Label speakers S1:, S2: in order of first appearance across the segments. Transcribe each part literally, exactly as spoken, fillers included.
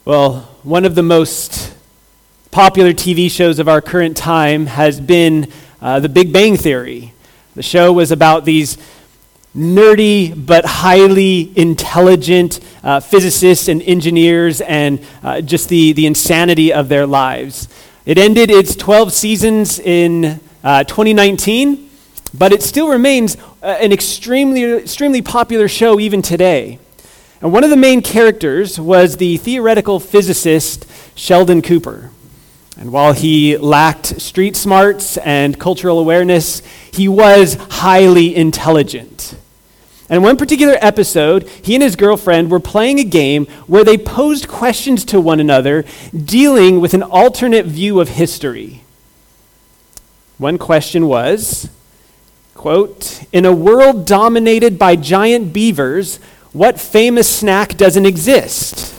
S1: Well, one of the most popular T V shows of our current time has been uh, The Big Bang Theory. The show was about these nerdy but highly intelligent uh, physicists and engineers and uh, just the, the insanity of their lives. It ended its twelve seasons in uh, twenty nineteen, but it still remains uh, an extremely, extremely popular show even today. And one of the main characters was the theoretical physicist Sheldon Cooper. And while he lacked street smarts and cultural awareness, he was highly intelligent. And in one particular episode, he and his girlfriend were playing a game where they posed questions to one another, dealing with an alternate view of history. One question was, quote, "In a world dominated by giant beavers, what famous snack doesn't exist?"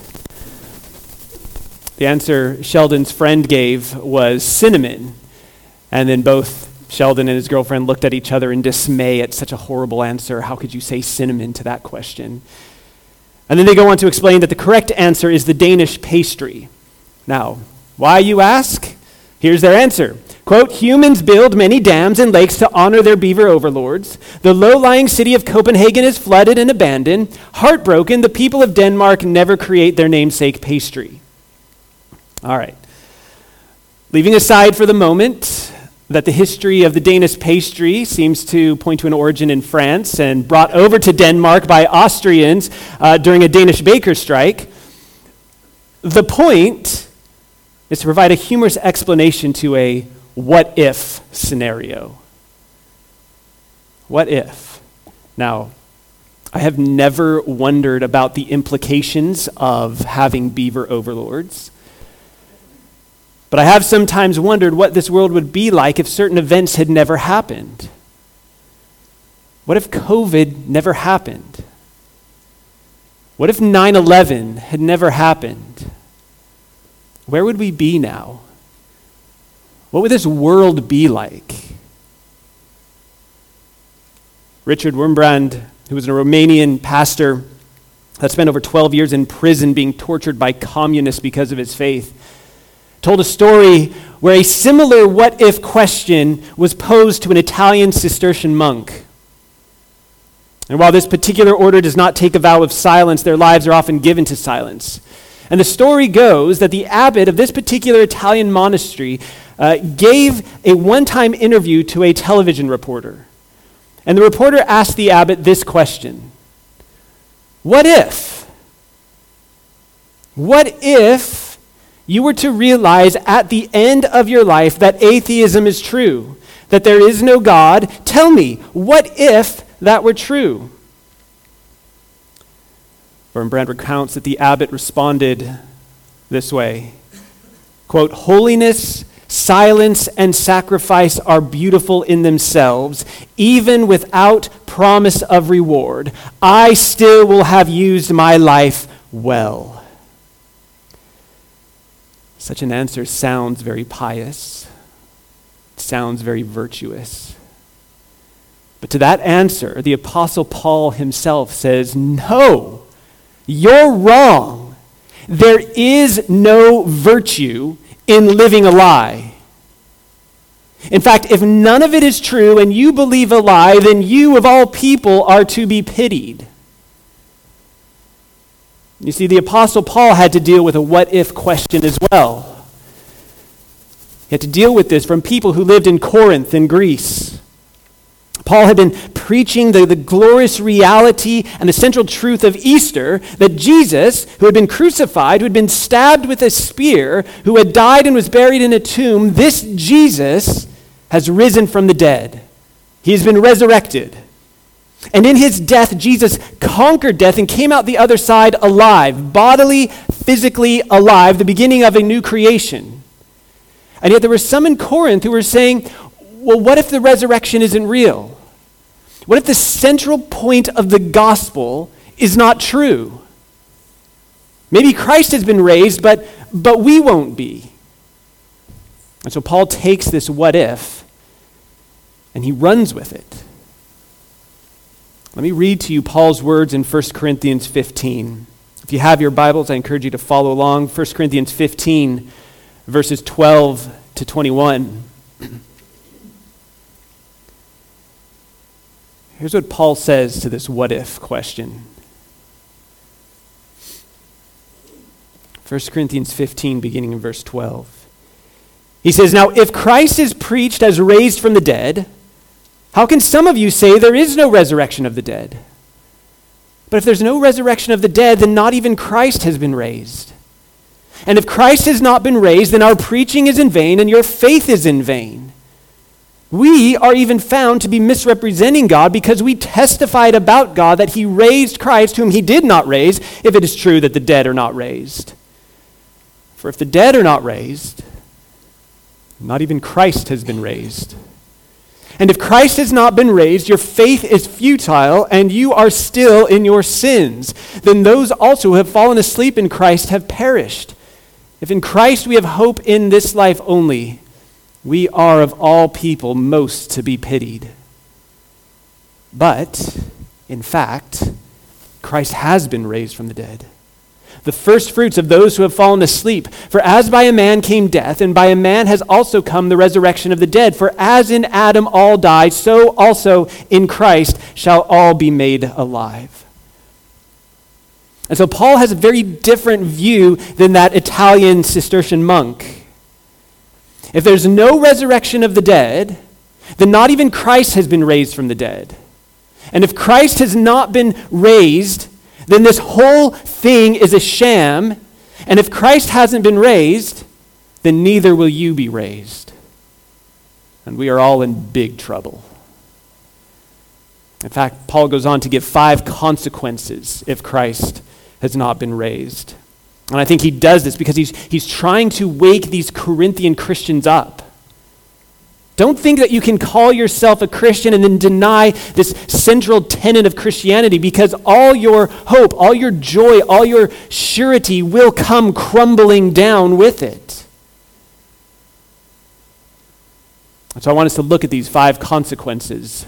S1: The answer Sheldon's friend gave was cinnamon. And then both Sheldon and his girlfriend looked at each other in dismay at such a horrible answer. How could you say cinnamon to that question? And then they go on to explain that the correct answer is the Danish pastry. Now, why, you ask? Here's their answer. Quote, "Humans build many dams and lakes to honor their beaver overlords. The low-lying city of Copenhagen is flooded and abandoned. Heartbroken, the people of Denmark never create their namesake pastry." All right. Leaving aside for the moment that the history of the Danish pastry seems to point to an origin in France and brought over to Denmark by Austrians uh, during a Danish baker strike, the point is to provide a humorous explanation to a what-if scenario. What if? Now, I have never wondered about the implications of having beaver overlords, but I have sometimes wondered what this world would be like if certain events had never happened. What if COVID never happened? What if nine eleven had never happened? Where would we be now? What would this world be like? Richard Wurmbrand, who was a Romanian pastor that spent over twelve years in prison being tortured by communists because of his faith, told a story where a similar what-if question was posed to an Italian Cistercian monk. And while this particular order does not take a vow of silence, their lives are often given to silence. And the story goes that the abbot of this particular Italian monastery uh, gave a one-time interview to a television reporter. And the reporter asked the abbot this question: What if? What if you were to realize at the end of your life that atheism is true, that there is no God? Tell me, what if that were true? Wurmbrand recounts that the abbot responded this way, quote, "Holiness, silence, and sacrifice are beautiful in themselves. Even without promise of reward, I still will have used my life well." Such an answer sounds very pious. It sounds very virtuous. But to that answer, the Apostle Paul himself says, no, you're wrong. There is no virtue in living a lie. In fact, if none of it is true and you believe a lie, then you of all people are to be pitied. You see, the Apostle Paul had to deal with a what-if question as well. He had to deal with this from people who lived in Corinth in Greece. Paul had been preaching the, the glorious reality and the central truth of Easter, that Jesus, who had been crucified, who had been stabbed with a spear, who had died and was buried in a tomb, this Jesus has risen from the dead. He has been resurrected. And in his death, Jesus conquered death and came out the other side alive, bodily, physically alive, the beginning of a new creation. And yet there were some in Corinth who were saying, well, what if the resurrection isn't real? What if the central point of the gospel is not true? Maybe Christ has been raised, but, but we won't be. And so Paul takes this what if and he runs with it. Let me read to you Paul's words in First Corinthians fifteen. If you have your Bibles, I encourage you to follow along. First Corinthians fifteen, verses twelve to twenty-one. Here's what Paul says to this what if question. First Corinthians fifteen, beginning in verse twelve. He says, "Now if Christ is preached as raised from the dead, how can some of you say there is no resurrection of the dead? But if there's no resurrection of the dead, then not even Christ has been raised. And if Christ has not been raised, then our preaching is in vain and your faith is in vain. We are even found to be misrepresenting God because we testified about God that he raised Christ, whom he did not raise, if it is true that the dead are not raised. For if the dead are not raised, not even Christ has been raised. And if Christ has not been raised, your faith is futile, and you are still in your sins. Then those also who have fallen asleep in Christ have perished. If in Christ we have hope in this life only, we are of all people most to be pitied. But, in fact, Christ has been raised from the dead, the first fruits of those who have fallen asleep. For as by a man came death, and by a man has also come the resurrection of the dead. For as in Adam all die, so also in Christ shall all be made alive." And so Paul has a very different view than that Italian Cistercian monk. If there's no resurrection of the dead, then not even Christ has been raised from the dead. And if Christ has not been raised, then this whole thing is a sham, and if Christ hasn't been raised, then neither will you be raised. And we are all in big trouble. In fact, Paul goes on to give five consequences if Christ has not been raised. And I think he does this because he's, he's trying to wake these Corinthian Christians up. Don't think that you can call yourself a Christian and then deny this central tenet of Christianity, because all your hope, all your joy, all your surety will come crumbling down with it. And so I want us to look at these five consequences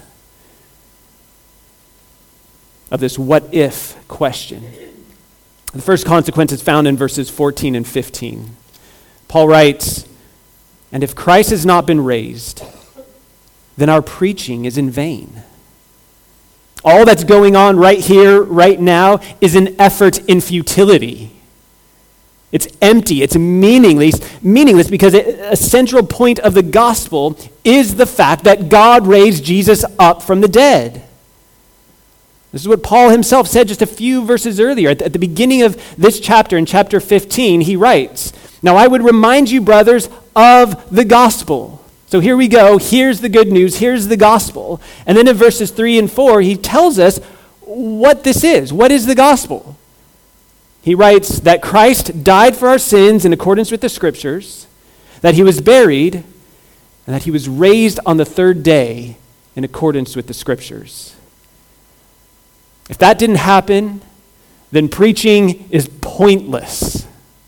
S1: of this what if question. The first consequence is found in verses fourteen and fifteen. Paul writes, "And if Christ has not been raised, then our preaching is in vain." All that's going on right here, right now, is an effort in futility. It's empty, it's meaningless, meaningless because a central point of the gospel is the fact that God raised Jesus up from the dead. This is what Paul himself said just a few verses earlier. At the, at the beginning of this chapter, in chapter fifteen, he writes, "Now I would remind you, brothers, of the gospel." So here we go. Here's the good news. Here's the gospel. And then in verses three and four, he tells us what this is. What is the gospel? He writes that Christ died for our sins in accordance with the scriptures, that he was buried, and that he was raised on the third day in accordance with the scriptures. If that didn't happen, then preaching is pointless.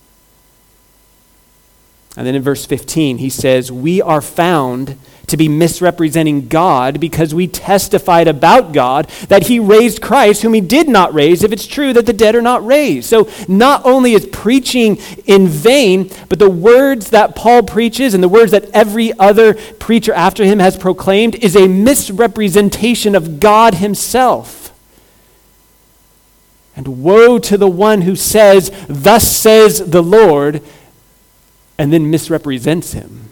S1: And then in verse fifteen, he says, "We are found to be misrepresenting God because we testified about God that he raised Christ, whom he did not raise, if it's true that the dead are not raised." So not only is preaching in vain, but the words that Paul preaches and the words that every other preacher after him has proclaimed is a misrepresentation of God himself. And woe to the one who says, "Thus says the Lord," and then misrepresents him.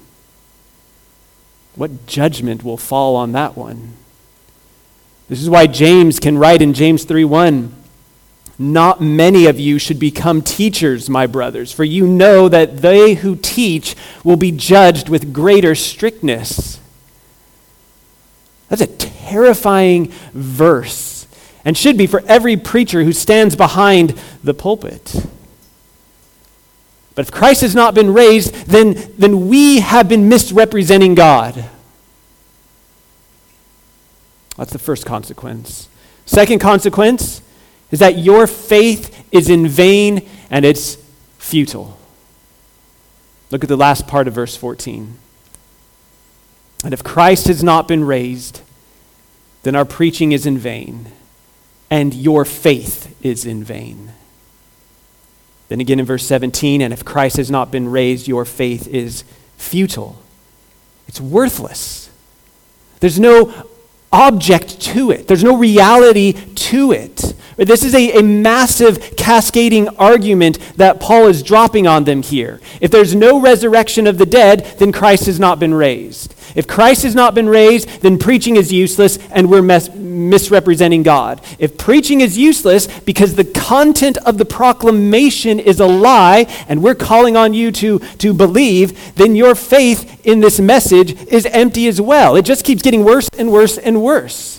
S1: What judgment will fall on that one? This is why James can write in James three one, "Not many of you should become teachers, my brothers, for you know that they who teach will be judged with greater strictness." That's a terrifying verse, and should be for every preacher who stands behind the pulpit. But if Christ has not been raised, then, then we have been misrepresenting God. That's the first consequence. Second consequence is that your faith is in vain and it's futile. Look at the last part of verse fourteen. "And if Christ has not been raised, then our preaching is in vain, and your faith is in vain." Then again in verse seventeen, and if Christ has not been raised, your faith is futile. It's worthless. There's no object to it. There's no reality to it. This is a, a massive cascading argument that Paul is dropping on them here. If there's no resurrection of the dead, then Christ has not been raised. If Christ has not been raised, then preaching is useless and we're mes- misrepresenting God. If preaching is useless because the content of the proclamation is a lie and we're calling on you to, to believe, then your faith in this message is empty as well. It just keeps getting worse and worse and worse.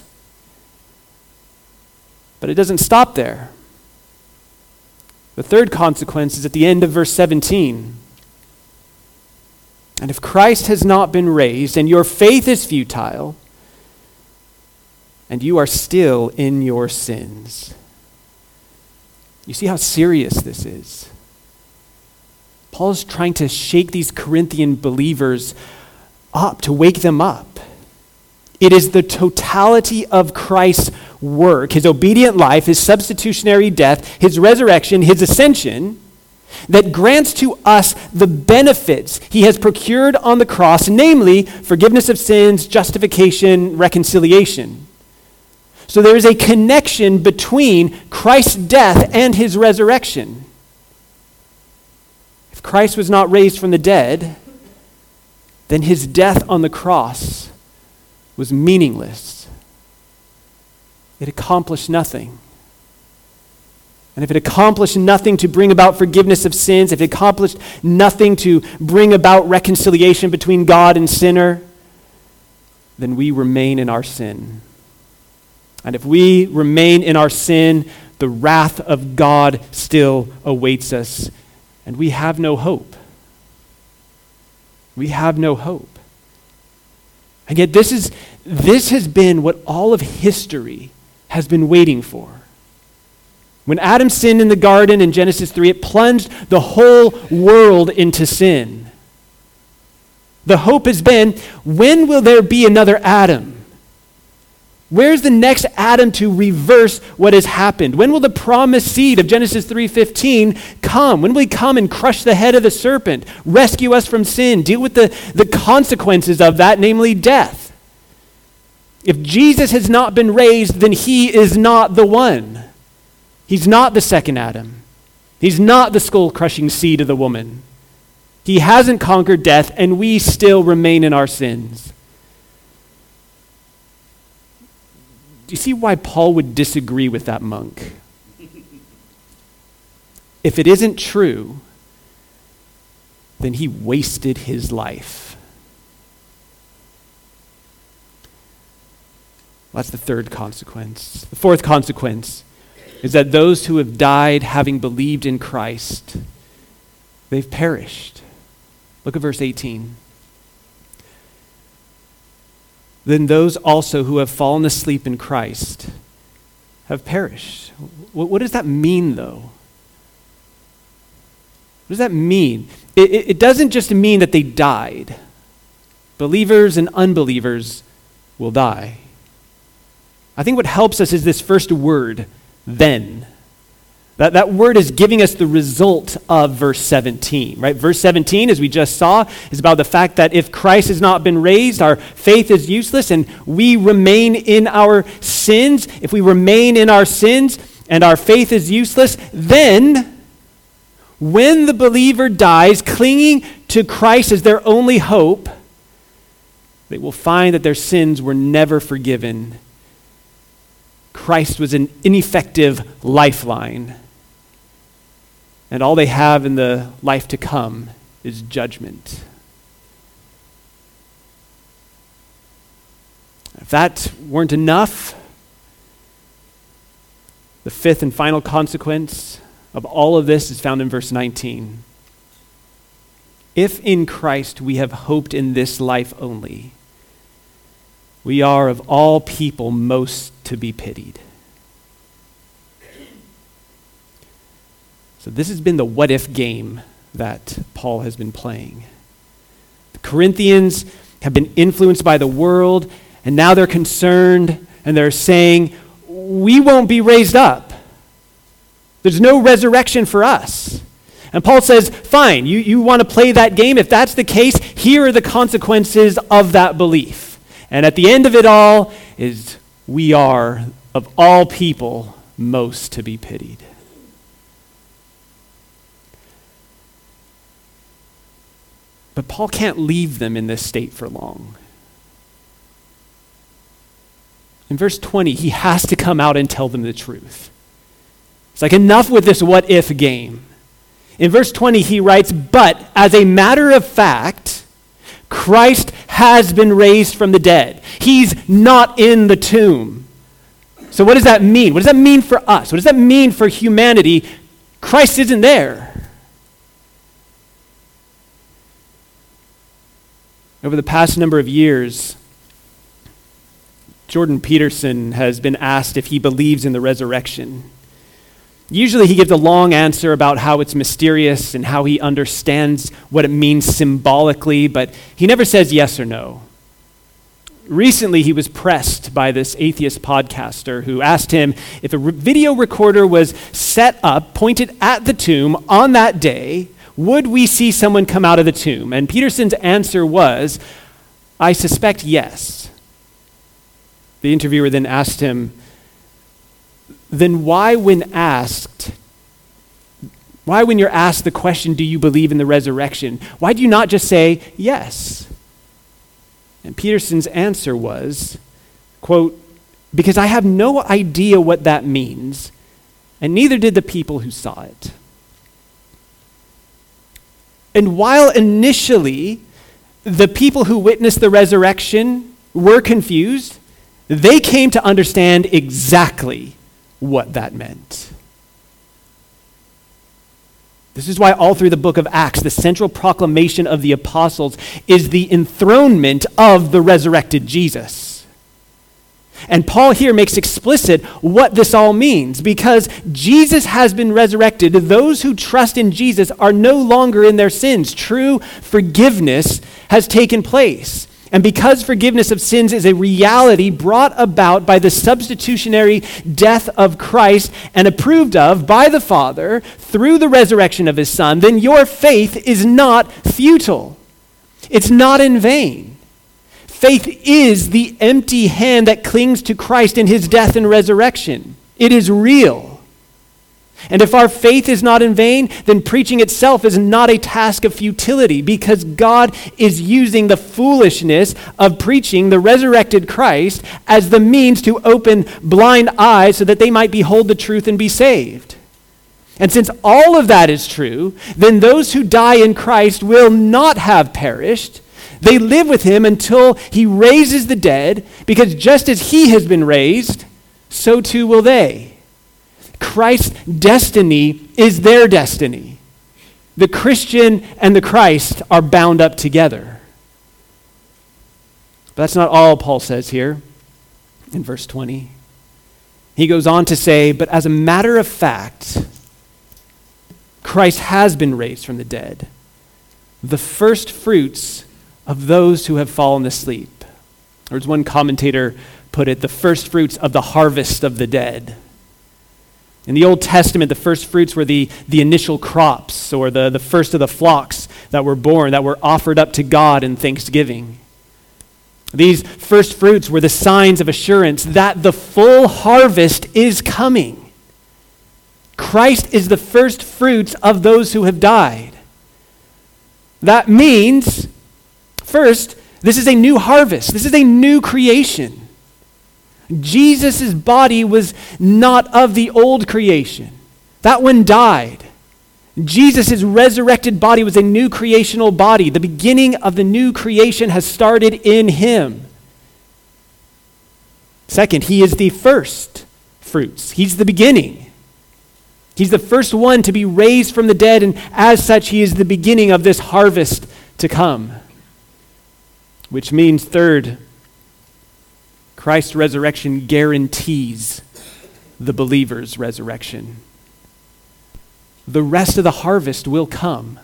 S1: But it doesn't stop there. The third consequence is at the end of verse seventeen. And if Christ has not been raised, and your faith is futile, and you are still in your sins. You see how serious this is? Paul is trying to shake these Corinthian believers up, to wake them up. It is the totality of Christ's work, his obedient life, his substitutionary death, his resurrection, his ascension, that grants to us the benefits he has procured on the cross, namely forgiveness of sins, justification, reconciliation. So there is a connection between Christ's death and his resurrection. If Christ was not raised from the dead, then his death on the cross was meaningless. It accomplished nothing. And if it accomplished nothing to bring about forgiveness of sins, if it accomplished nothing to bring about reconciliation between God and sinner, then we remain in our sin. And if we remain in our sin, the wrath of God still awaits us, and we have no hope. We have no hope. And yet this is this has been what all of history has been waiting for. When Adam sinned in the garden in Genesis three, it plunged the whole world into sin. The hope has been, when will there be another Adam? Where's the next Adam to reverse what has happened? When will the promised seed of Genesis three fifteen come? When will he come and crush the head of the serpent, rescue us from sin, deal with the, the consequences of that, namely death? If Jesus has not been raised, then he is not the one. He's not the second Adam. He's not the skull-crushing seed of the woman. He hasn't conquered death, and we still remain in our sins. Do you see why Paul would disagree with that monk? If it isn't true, then he wasted his life. That's the third consequence. The fourth consequence is that those who have died having believed in Christ, they've perished. Look at verse eighteen. Then those also who have fallen asleep in Christ have perished. What, what does that mean, though? What does that mean? It, it, it doesn't just mean that they died. Believers and unbelievers will die. I think what helps us is this first word, then. That, that word is giving us the result of verse seventeen, right? Verse seventeen, as we just saw, is about the fact that if Christ has not been raised, our faith is useless and we remain in our sins. If we remain in our sins and our faith is useless, then when the believer dies clinging to Christ as their only hope, they will find that their sins were never forgiven. Christ was an ineffective lifeline. And all they have in the life to come is judgment. If that weren't enough, the fifth and final consequence of all of this is found in verse nineteen. If in Christ we have hoped in this life only, we are of all people most to be pitied. So this has been the what if game that Paul has been playing. The Corinthians have been influenced by the world, and now they're concerned and they're saying, we won't be raised up. There's no resurrection for us. And Paul says, fine, you, you want to play that game? If that's the case, here are the consequences of that belief. And at the end of it all is we are, of all people, most to be pitied. But Paul can't leave them in this state for long. In verse twenty, he has to come out and tell them the truth. It's like, enough with this what if game. In verse twenty, he writes, but as a matter of fact, Christ has been raised from the dead. He's not in the tomb. So what does that mean? What does that mean for us? What does that mean for humanity? Christ isn't there. Over the past number of years, Jordan Peterson has been asked if he believes in the resurrection. Usually he gives a long answer about how it's mysterious and how he understands what it means symbolically, but he never says yes or no. Recently he was pressed by this atheist podcaster who asked him if a re- video recorder was set up, pointed at the tomb on that day, would we see someone come out of the tomb? And Peterson's answer was, I suspect yes. The interviewer then asked him, then why when asked, why when you're asked the question, do you believe in the resurrection, why do you not just say yes? And Peterson's answer was, quote, because I have no idea what that means, and neither did the people who saw it. And while initially the people who witnessed the resurrection were confused, they came to understand exactly what that meant. This is why all through the book of Acts, the central proclamation of the apostles is the enthronement of the resurrected Jesus. And Paul here makes explicit what this all means. Because Jesus has been resurrected, those who trust in Jesus are no longer in their sins. True forgiveness has taken place. And because forgiveness of sins is a reality brought about by the substitutionary death of Christ and approved of by the Father through the resurrection of his Son, then your faith is not futile. It's not in vain. Faith is the empty hand that clings to Christ in his death and resurrection. It is real. And if our faith is not in vain, then preaching itself is not a task of futility, because God is using the foolishness of preaching the resurrected Christ as the means to open blind eyes so that they might behold the truth and be saved. And since all of that is true, then those who die in Christ will not have perished. They live with him until he raises the dead, because just as he has been raised, so too will they. Christ's destiny is their destiny. The Christian and the Christ are bound up together. But that's not all Paul says here in verse twenty. He goes on to say, but as a matter of fact, Christ has been raised from the dead, the first fruits of those who have fallen asleep. Or as one commentator put it, the first fruits of the harvest of the dead. In the Old Testament, the first fruits were the, the initial crops, or the, the first of the flocks that were born, that were offered up to God in thanksgiving. These first fruits were the signs of assurance that the full harvest is coming. Christ is the first fruits of those who have died. That means, first, this is a new harvest. This is a new creation. Jesus' body was not of the old creation. That one died. Jesus' resurrected body was a new creational body. The beginning of the new creation has started in him. Second, he is the first fruits. He's the beginning. He's the first one to be raised from the dead, and as such, he is the beginning of this harvest to come. Which means, third, Christ's resurrection guarantees the believer's resurrection. The rest of the harvest will come.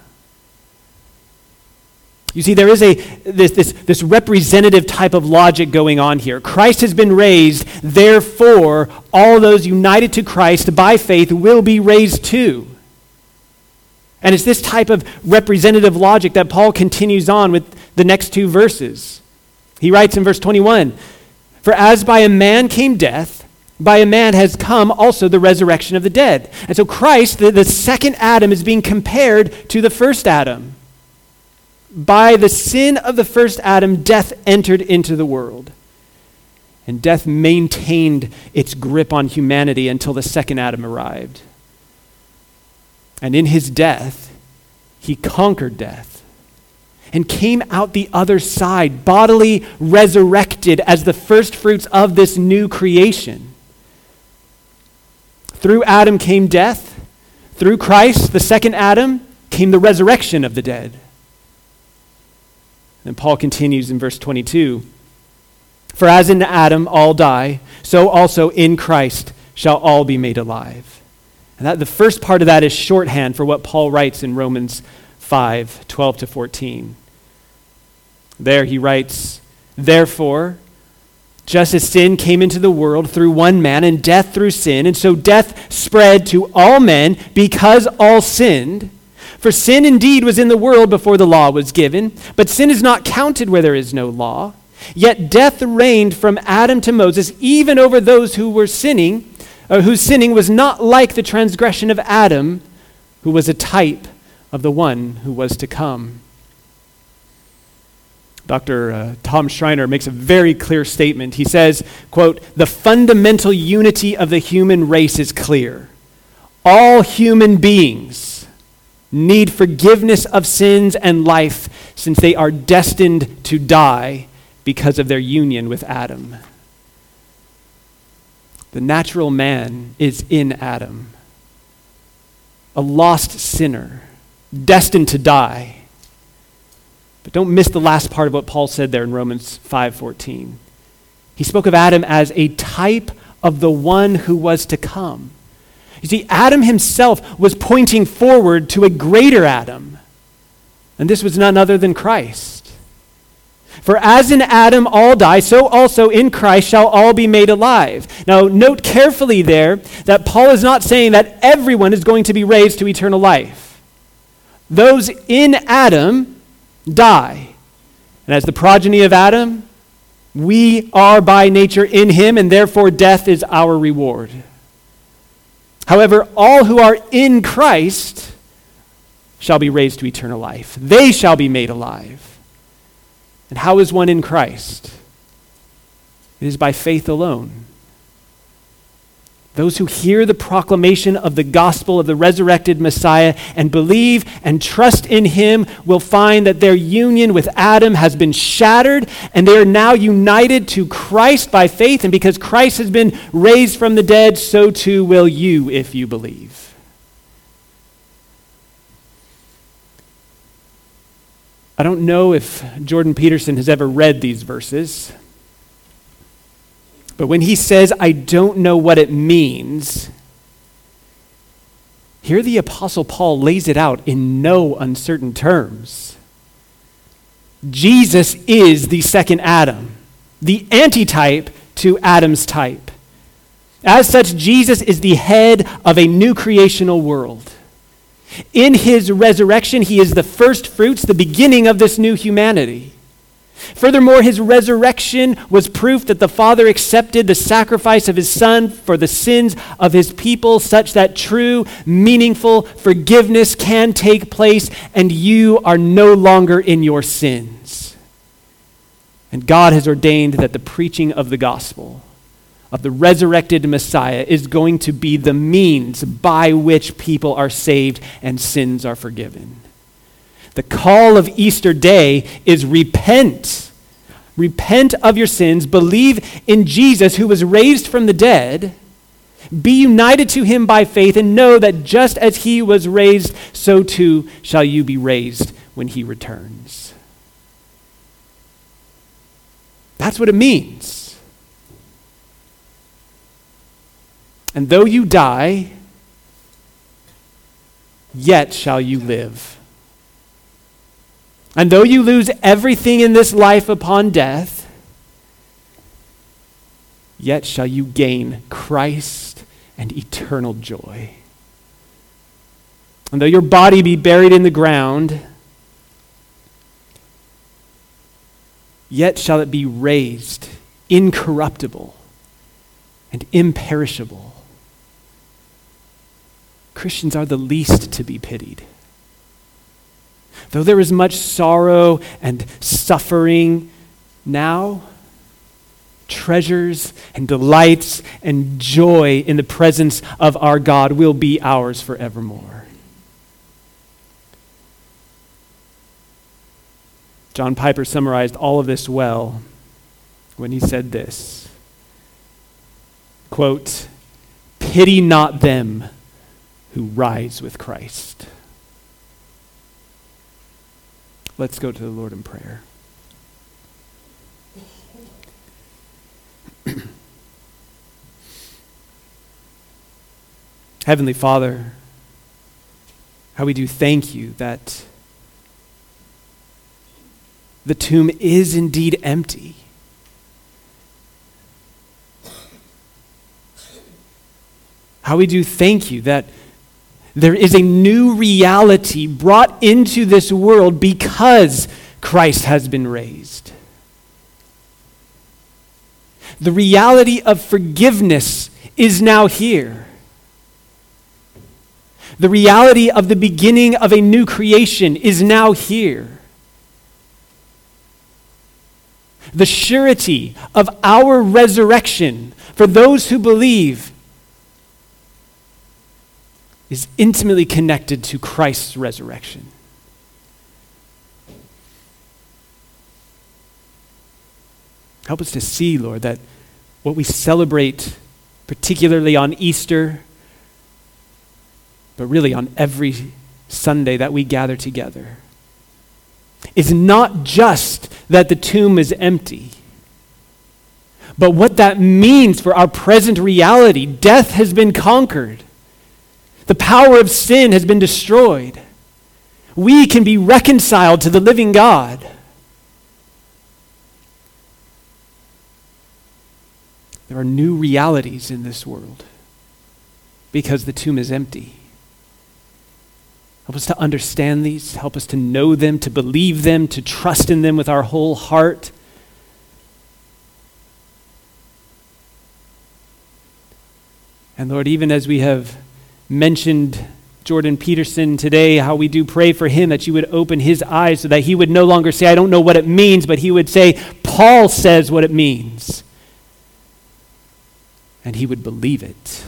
S1: You see, there is a this, this, this representative type of logic going on here. Christ has been raised, therefore, all those united to Christ by faith will be raised too. And it's this type of representative logic that Paul continues on with the next two verses. He writes in verse twenty-one, "For as by a man came death, by a man has come also the resurrection of the dead." And so Christ, the, the second Adam, is being compared to the first Adam. By the sin of the first Adam, death entered into the world. And death maintained its grip on humanity until the second Adam arrived. And in his death, he conquered death and came out the other side, bodily resurrected as the first fruits of this new creation. Through Adam came death. Through Christ, the second Adam, came the resurrection of the dead. And Paul continues in verse twenty-two, "For as in Adam all die, so also in Christ shall all be made alive." And that, the first part of that is shorthand for what Paul writes in Romans five, twelve to fourteen. There he writes, "Therefore, just as sin came into the world through one man, and death through sin, and so death spread to all men because all sinned. For sin indeed was in the world before the law was given, but sin is not counted where there is no law. Yet death reigned from Adam to Moses, even over those who were sinning, or whose sinning was not like the transgression of Adam, who was a type of the one who was to come." Doctor Uh, Tom Schreiner makes a very clear statement. He says, quote, "The fundamental unity of the human race is clear. All human beings need forgiveness of sins and life, since they are destined to die because of their union with Adam." The natural man is in Adam, a lost sinner, destined to die. But don't miss the last part of what Paul said there in Romans five fourteen. He spoke of Adam as a type of the one who was to come. You see, Adam himself was pointing forward to a greater Adam, and this was none other than Christ. "For as in Adam all die, so also in Christ shall all be made alive." Now, note carefully there that Paul is not saying that everyone is going to be raised to eternal life. Those in Adam die. And as the progeny of Adam, we are by nature in him, and therefore death is our reward. However, all who are in Christ shall be raised to eternal life. They shall be made alive. And how is one in Christ? It is by faith alone. Those who hear the proclamation of the gospel of the resurrected Messiah and believe and trust in him will find that their union with Adam has been shattered, and they are now united to Christ by faith. And because Christ has been raised from the dead, so too will you if you believe. I don't know if Jordan Peterson has ever read these verses, but when he says, "I don't know what it means," here the Apostle Paul lays it out in no uncertain terms. Jesus is the second Adam, the antitype to Adam's type. As such, Jesus is the head of a new creational world. In his resurrection, he is the first fruits, the beginning of this new humanity. Furthermore, his resurrection was proof that the Father accepted the sacrifice of his Son for the sins of his people, such that true, meaningful forgiveness can take place, and you are no longer in your sins. And God has ordained that the preaching of the gospel of the resurrected Messiah is going to be the means by which people are saved and sins are forgiven. The call of Easter Day is repent. Repent of your sins, believe in Jesus who was raised from the dead, be united to him by faith, and know that just as he was raised, so too shall you be raised when he returns. That's what it means. And though you die, yet shall you live. And though you lose everything in this life upon death, yet shall you gain Christ and eternal joy. And though your body be buried in the ground, yet shall it be raised, incorruptible and imperishable. Christians are the least to be pitied. Though there is much sorrow and suffering now, treasures and delights and joy in the presence of our God will be ours forevermore. John Piper summarized all of this well when he said this, quote, "Pity not them who rise with Christ." Let's go to the Lord in prayer. Heavenly Father, how we do thank you that the tomb is indeed empty. How we do thank you that there is a new reality brought into this world because Christ has been raised. The reality of forgiveness is now here. The reality of the beginning of a new creation is now here. The surety of our resurrection for those who believe is intimately connected to Christ's resurrection. Help us to see, Lord, that what we celebrate, particularly on Easter, but really on every Sunday that we gather together, is not just that the tomb is empty, but what that means for our present reality. Death has been conquered. The power of sin has been destroyed. We can be reconciled to the living God. There are new realities in this world because the tomb is empty. Help us to understand these. Help us to know them, to believe them, to trust in them with our whole heart. And Lord, even as we have mentioned Jordan Peterson today, how we do pray for him that you would open his eyes so that he would no longer say, I don't know what it means, but he would say, Paul says what it means. And he would believe it.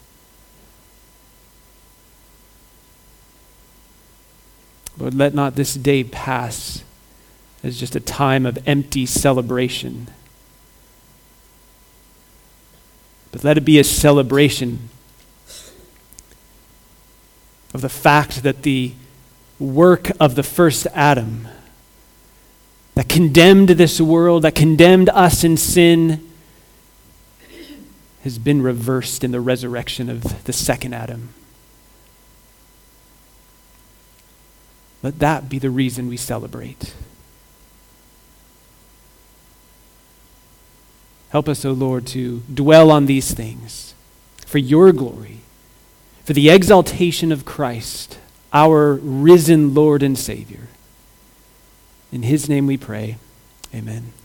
S1: Lord, let not this day pass as just a time of empty celebration, but let it be a celebration of the fact that the work of the first Adam that condemned this world, that condemned us in sin, has been reversed in the resurrection of the second Adam. Let that be the reason we celebrate. Help us, O Lord, to dwell on these things for your glory, for the exaltation of Christ, our risen Lord and Savior. In his name we pray. Amen.